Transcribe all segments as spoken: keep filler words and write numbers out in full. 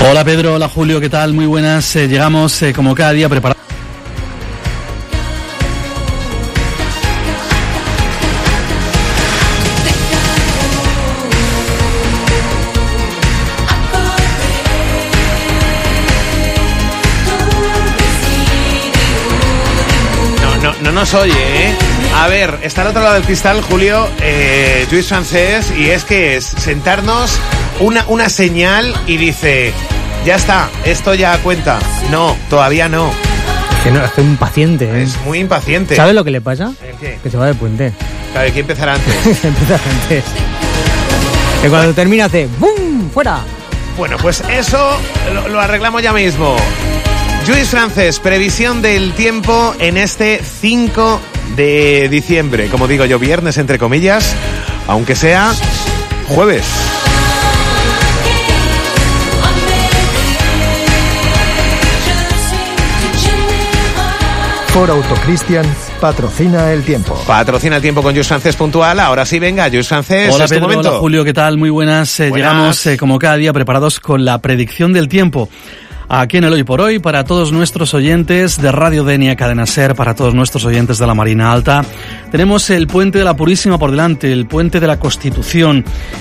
Hola Pedro, hola Julio, ¿qué tal? Muy buenas, eh, llegamos eh, como cada día preparados. No nos oye, ¿eh? A ver, está al otro lado del cristal, Julio, eh, Lluís Francés, y es que es sentarnos una, una señal y dice, ya está, esto ya cuenta. No, todavía no. Es que no, estoy impaciente, ¿eh? Es muy impaciente. ¿Sabes lo que le pasa? ¿El qué? Que se va de puente. Claro, hay que empezar antes. Empieza antes. Que cuando termina hace ¡bum! ¡Fuera! Bueno, pues eso lo, lo arreglamos ya mismo. Lluís Francés, previsión del tiempo en este cinco de diciembre. Como digo yo, viernes entre comillas, aunque sea jueves. Ford Autocristian patrocina el tiempo. Patrocina el tiempo con Lluís Francés puntual. Ahora sí, venga, Lluís Francés. Hola es tu Pedro, momento. hola Julio, ¿qué tal? Muy buenas. Eh, buenas. Llegamos eh, como cada día preparados con la predicción del tiempo. Aquí en el Hoy por Hoy, para todos nuestros oyentes de Radio Denia, Cadena Ser, para todos nuestros oyentes de la Marina Alta. Tenemos el Puente de la Purísima por delante, el Puente de la Constitución.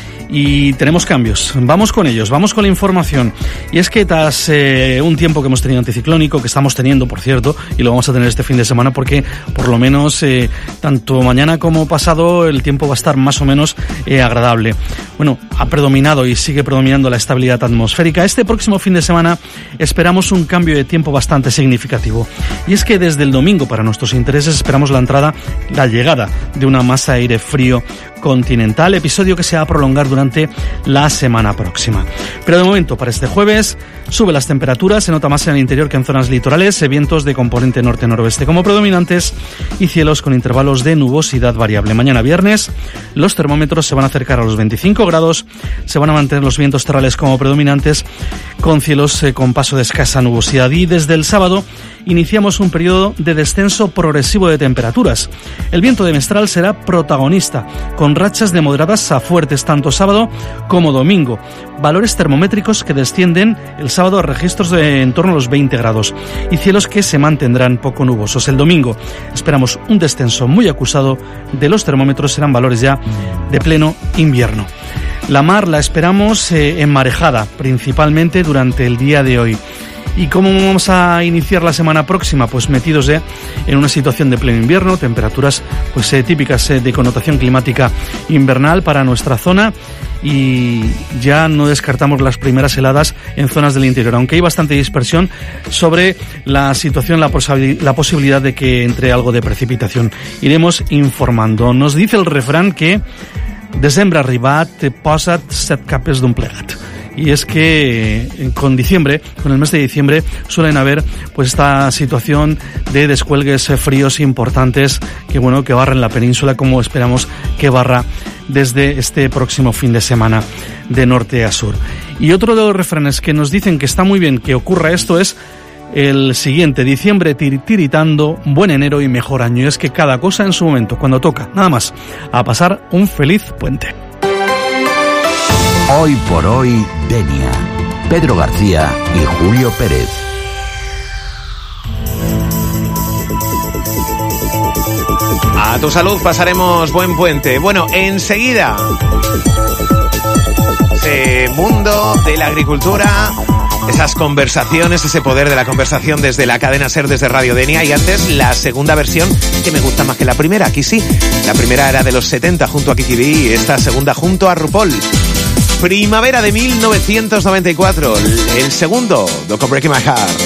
Y tenemos cambios. Vamos con ellos, vamos con la información. Y es que tras eh, un tiempo que hemos tenido anticiclónico, que estamos teniendo, por cierto, y lo vamos a tener este fin de semana porque por lo menos eh, tanto mañana como pasado el tiempo va a estar más o menos eh, agradable. Bueno, ha predominado y sigue predominando la estabilidad atmosférica. Este próximo fin de semana esperamos un cambio de tiempo bastante significativo. Y es que desde el domingo, para nuestros intereses, esperamos la entrada, la llegada de una masa de aire frío continental, episodio que se va a prolongar durante la semana próxima. Pero de momento, para este jueves, sube las temperaturas, se nota más en el interior que en zonas litorales, vientos de componente norte-noroeste como predominantes y cielos con intervalos de nubosidad variable. Mañana viernes, los termómetros se van a acercar a los veinticinco grados, se van a mantener los vientos terrales como predominantes, con cielos eh, con paso de escasa nubosidad. Y desde el sábado iniciamos un periodo de descenso progresivo de temperaturas. El viento de mestral será protagonista, con rachas de moderadas a fuertes tanto sábado como domingo. Valores termométricos que descienden el sábado a registros de en torno a los veinte grados y cielos que se mantendrán poco nubosos. El domingo esperamos un descenso muy acusado de los termómetros, serán valores ya de pleno invierno. La mar la esperamos eh, enmarejada, principalmente durante el día de hoy. ¿Y cómo vamos a iniciar la semana próxima? Pues metidos eh, en una situación de pleno invierno, temperaturas pues eh, típicas eh, de connotación climática invernal para nuestra zona, y ya no descartamos las primeras heladas en zonas del interior, aunque hay bastante dispersión sobre la situación, la, posabil- la posibilidad de que entre algo de precipitación. Iremos informando. Nos dice el refrán que desembre arribat, posa't set capes d'un plegat. Y es que con diciembre, con el mes de diciembre, suelen haber pues esta situación de descuelgues fríos importantes que bueno que barren la península, como esperamos que barra desde este próximo fin de semana de norte a sur. Y otro de los refranes que nos dicen que está muy bien que ocurra esto es el siguiente: diciembre tir- tiritando, buen enero y mejor año. Y es que cada cosa en su momento, cuando toca, nada más, a pasar un feliz puente. Hoy por hoy, Denia. Pedro García y Julio Pérez. A tu salud, pasaremos buen puente. Bueno, enseguida, ese mundo de la agricultura, esas conversaciones, ese poder de la conversación desde la cadena SER, desde Radio Denia. Y antes, la segunda versión, que me gusta más que la primera, aquí sí. La primera era de los setenta junto a Kiki D y esta segunda junto a RuPaul. Primavera de mil novecientos noventa y cuatro, el segundo, Doko Breaking My Heart.